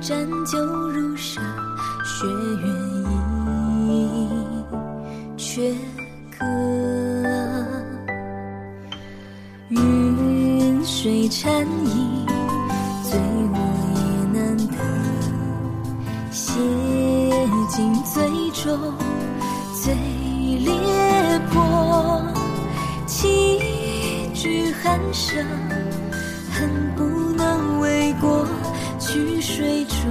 沾酒如沙，雪月依却隔。云水缠衣，醉我也难得。写尽最重，最裂破。几句寒舍，恨不能为过去水中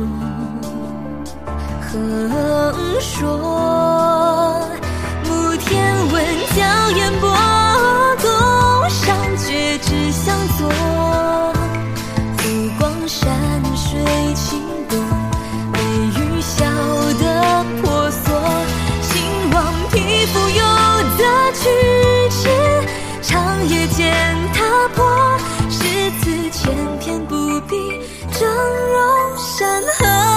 横说。暮天闻娇烟波，宫上绝只相作。浮光山水轻多，微雨笑得婆娑。兴亡匹夫有得去迟，长夜见踏破。诗词千篇不必峥嵘山河。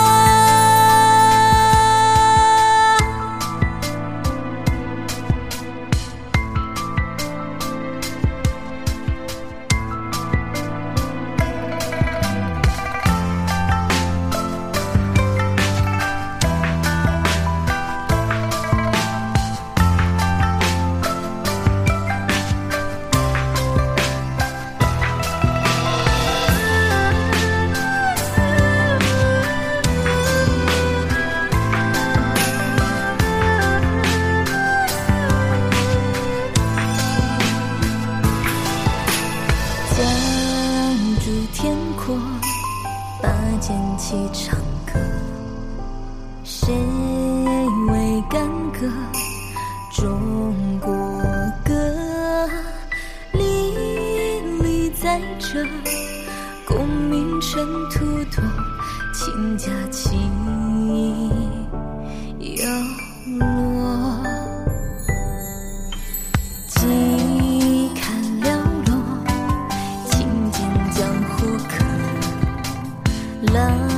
拔剑起长歌，谁为干戈？中国歌，历历在这，功名尘土多，倾家情摇落。几看寥落，轻剑江湖客。浪